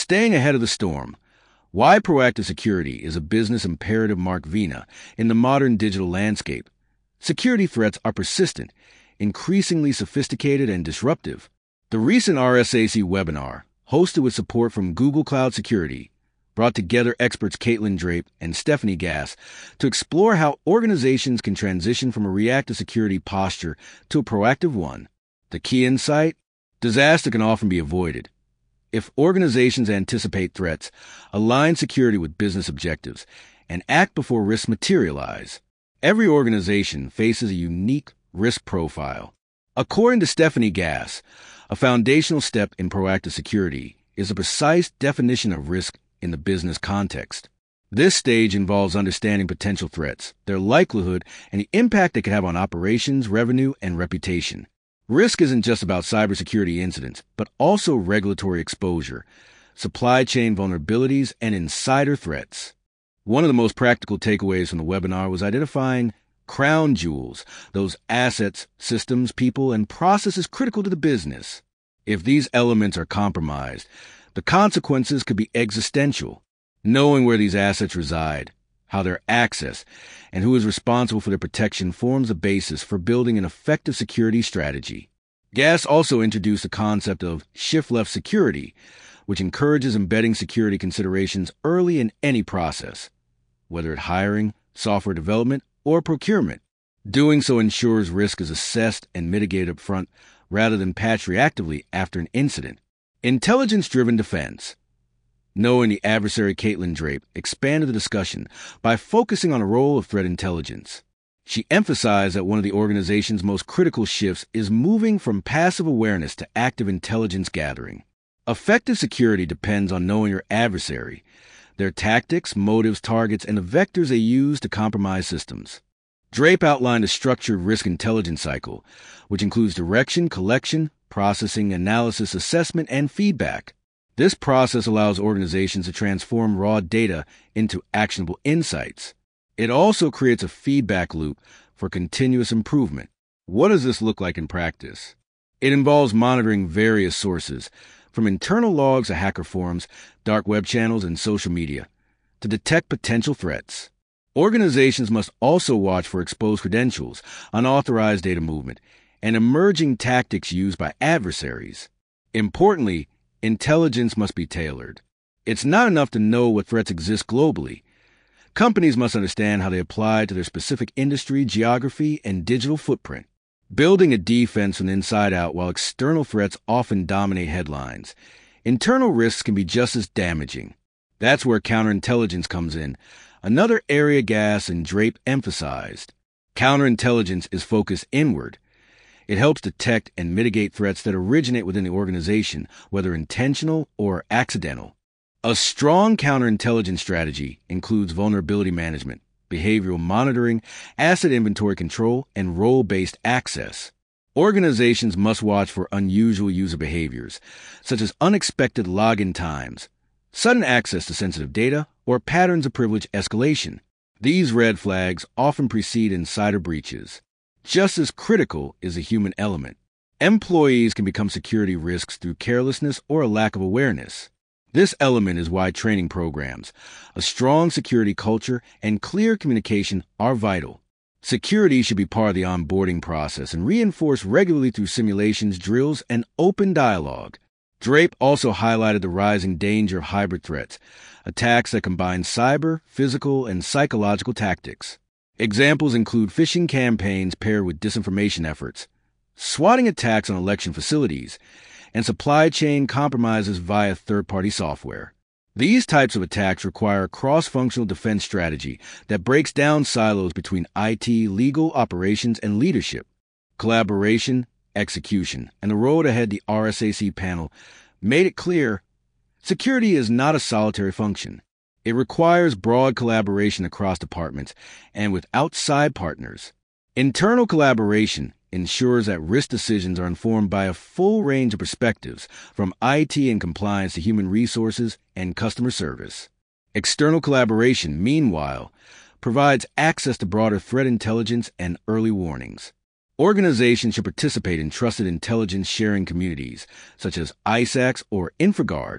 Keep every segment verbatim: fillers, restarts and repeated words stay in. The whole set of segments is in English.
Staying ahead of the storm. Why proactive security is a business imperative. Mark Vina. In the modern digital landscape, security threats are persistent, increasingly sophisticated, and disruptive. The recent R S A C webinar, hosted with support from Google Cloud Security, brought together experts Caitlin Drape and Stephanie Gass to explore how organizations can transition from a reactive security posture to a proactive one. The key insight? Disaster can often be avoided if organizations anticipate threats, align security with business objectives, and act before risks materialize. Every organization faces a unique risk profile. According to Stephanie Gass, a foundational step in proactive security is a precise definition of risk in the business context. This stage involves understanding potential threats, their likelihood, and the impact they can have on operations, revenue, and reputation. Risk isn't just about cybersecurity incidents, but also regulatory exposure, supply chain vulnerabilities, and insider threats. One of the most practical takeaways from the webinar was identifying crown jewels, those assets, systems, people, and processes critical to the business. If these elements are compromised, the consequences could be existential. Knowing where these assets reside, how they're accessed, and who is responsible for their protection forms a basis for building an effective security strategy. Gass also introduced the concept of shift-left security, which encourages embedding security considerations early in any process, whether it's hiring, software development, or procurement. Doing so ensures risk is assessed and mitigated up front rather than patched reactively after an incident. Intelligence-driven defense. Knowing the adversary Caitlin Drape expanded the discussion by focusing on the role of threat intelligence. She emphasized that one of the organization's most critical shifts is moving from passive awareness to active intelligence gathering. Effective security depends on knowing your adversary, their tactics, motives, targets, and the vectors they use to compromise systems. Drape outlined a structured risk intelligence cycle, which includes direction, collection, processing, analysis, assessment, and feedback. This process allows organizations to transform raw data into actionable insights. It also creates a feedback loop for continuous improvement. What does this look like in practice? It involves monitoring various sources, from internal logs to hacker forums, dark web channels, and social media, to detect potential threats. Organizations must also watch for exposed credentials, unauthorized data movement, and emerging tactics used by adversaries. Importantly, intelligence must be tailored. It's not enough to know what threats exist globally. Companies must understand how they apply to their specific industry, geography, and digital footprint. Building a defense from the inside out while external threats often dominate headlines, internal risks can be just as damaging. That's where counterintelligence comes in, another area Gass and Drape emphasized. Counterintelligence is focused inward. It helps detect and mitigate threats that originate within the organization, whether intentional or accidental. A strong counterintelligence strategy includes vulnerability management, behavioral monitoring, asset inventory control, and role-based access. Organizations must watch for unusual user behaviors, such as unexpected login times, sudden access to sensitive data, or patterns of privilege escalation. These red flags often precede insider breaches. Just as critical is the human element. Employees can become security risks through carelessness or a lack of awareness. This element is why training programs, a strong security culture, and clear communication are vital. Security should be part of the onboarding process and reinforced regularly through simulations, drills, and open dialogue. Drape also highlighted the rising danger of hybrid threats, attacks that combine cyber, physical, and psychological tactics. Examples include phishing campaigns paired with disinformation efforts, swatting attacks on election facilities, and supply chain compromises via third-party software. These types of attacks require a cross-functional defense strategy that breaks down silos between I T, legal, operations, and leadership. Collaboration, execution, and the road ahead. The R S A C panel made it clear security is not a solitary function. It requires broad collaboration across departments and with outside partners. Internal collaboration ensures that risk decisions are informed by a full range of perspectives, from I T and compliance to human resources and customer service. External collaboration, meanwhile, provides access to broader threat intelligence and early warnings. Organizations should participate in trusted intelligence sharing communities, such as I SACs or InfraGard.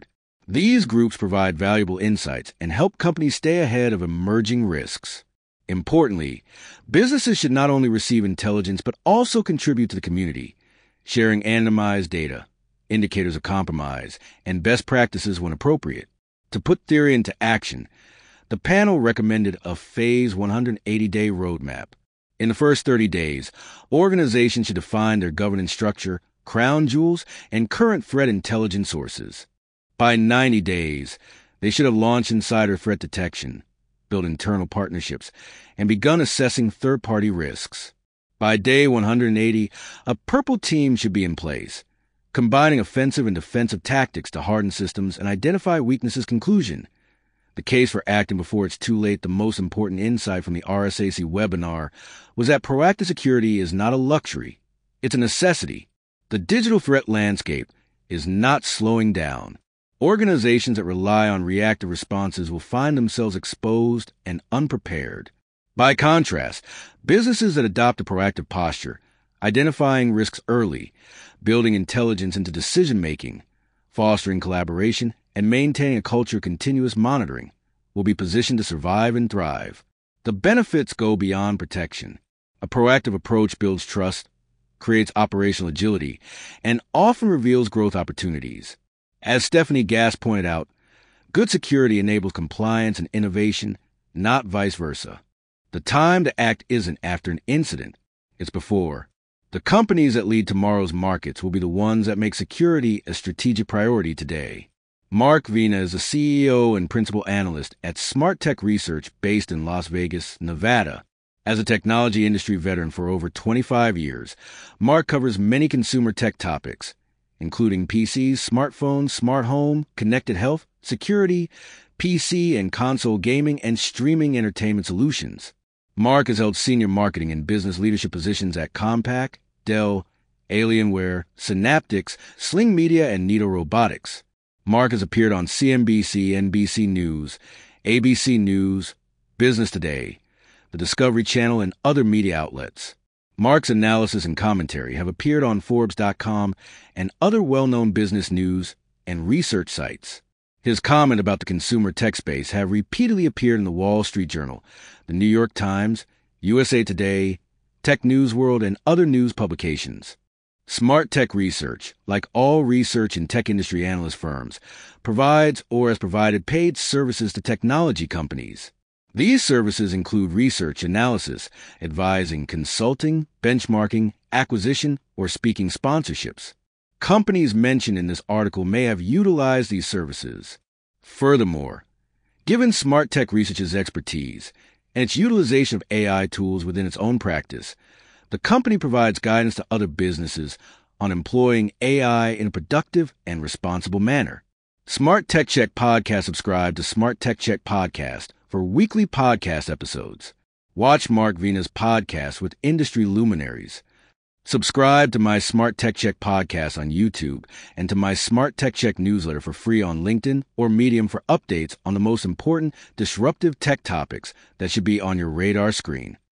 These groups provide valuable insights and help companies stay ahead of emerging risks. Importantly, businesses should not only receive intelligence but also contribute to the community, sharing anonymized data, indicators of compromise, and best practices when appropriate. To put theory into action, the panel recommended a phase one hundred eighty day roadmap. In the first thirty days, organizations should define their governance structure, crown jewels, and current threat intelligence sources. By ninety days, they should have launched insider threat detection, built internal partnerships, and begun assessing third-party risks. By day one hundred eighty, a purple team should be in place, combining offensive and defensive tactics to harden systems and identify weaknesses. Conclusion: the case for acting before it's too late. The most important insight from the R S A C webinar was that proactive security is not a luxury, it's a necessity. The digital threat landscape is not slowing down. Organizations that rely on reactive responses will find themselves exposed and unprepared. By contrast, businesses that adopt a proactive posture, identifying risks early, building intelligence into decision-making, fostering collaboration, and maintaining a culture of continuous monitoring, will be positioned to survive and thrive. The benefits go beyond protection. A proactive approach builds trust, creates operational agility, and often reveals growth opportunities. As Stephanie Gass pointed out, good security enables compliance and innovation, not vice versa. The time to act isn't after an incident, it's before. The companies that lead tomorrow's markets will be the ones that make security a strategic priority today. Mark Vina is a C E O and principal analyst at Smart Tech Research based in Las Vegas, Nevada. As a technology industry veteran for over twenty-five years, Mark covers many consumer tech topics, including P Cs, smartphones, smart home, connected health, security, P C and console gaming, and streaming entertainment solutions. Mark has held senior marketing and business leadership positions at Compaq, Dell, Alienware, Synaptics, Sling Media, and Nito Robotics. Mark has appeared on C N B C, N B C News, A B C News, Business Today, the Discovery Channel, and other media outlets. Mark's analysis and commentary have appeared on Forbes dot com and other well-known business news and research sites. His comment about the consumer tech space have repeatedly appeared in the Wall Street Journal, the New York Times, U S A Today, Tech News World, and other news publications. Smart Tech Research, like all research and tech industry analyst firms, provides or has provided paid services to technology companies. These services include research, analysis, advising, consulting, benchmarking, acquisition, or speaking sponsorships. Companies mentioned in this article may have utilized these services. Furthermore, given Smart Tech Research's expertise and its utilization of A I tools within its own practice, the company provides guidance to other businesses on employing A I in a productive and responsible manner. Smart Tech Check Podcast. Subscribe to Smart Tech Check Podcast for weekly podcast episodes. Watch Mark Vina's podcast with industry luminaries. Subscribe to my Smart Tech Check podcast on YouTube and to my Smart Tech Check newsletter for free on LinkedIn or Medium for updates on the most important disruptive tech topics that should be on your radar screen.